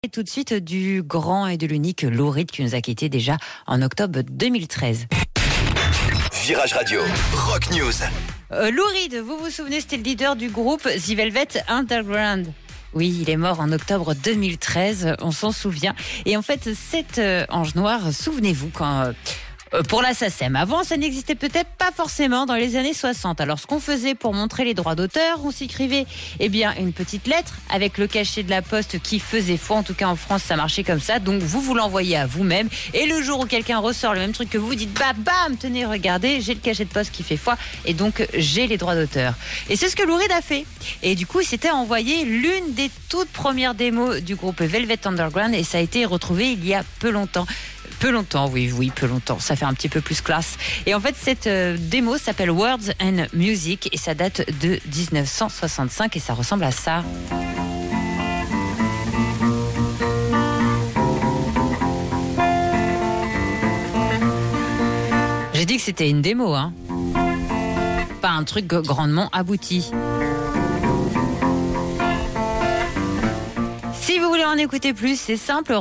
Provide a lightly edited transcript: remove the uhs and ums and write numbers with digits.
Et tout de suite du grand et de l'unique Lou Reed qui nous a quittés déjà en octobre 2013. Virage Radio, Rock News. Lou Reed, vous vous souvenez, c'était le leader du groupe The Velvet Underground. Oui, il est mort en octobre 2013, on s'en souvient. Et en fait, cet ange noir, souvenez-vous, quand... pour la SACEM. Avant, ça n'existait peut-être pas forcément dans les années 60. Alors, ce qu'on faisait pour montrer les droits d'auteur, on s'écrivait une petite lettre avec le cachet de la poste qui faisait foi. En tout cas, en France, ça marchait comme ça. Donc, vous l'envoyez à vous-même. Et le jour où quelqu'un ressort le même truc que vous dites, bam, tenez, regardez, j'ai le cachet de poste qui fait foi. Et donc, j'ai les droits d'auteur. Et c'est ce que Lou Reed a fait. Et du coup, il s'était envoyé l'une des toutes premières démos du groupe Velvet Underground. Et ça a été retrouvé il y a peu longtemps. Peu longtemps. Ça fait un petit peu plus classe. Et en fait, cette démo s'appelle Words and Music et ça date de 1965 et ça ressemble à ça. J'ai dit que c'était une démo, hein. Pas un truc grandement abouti. Si vous voulez en écouter plus, c'est simple.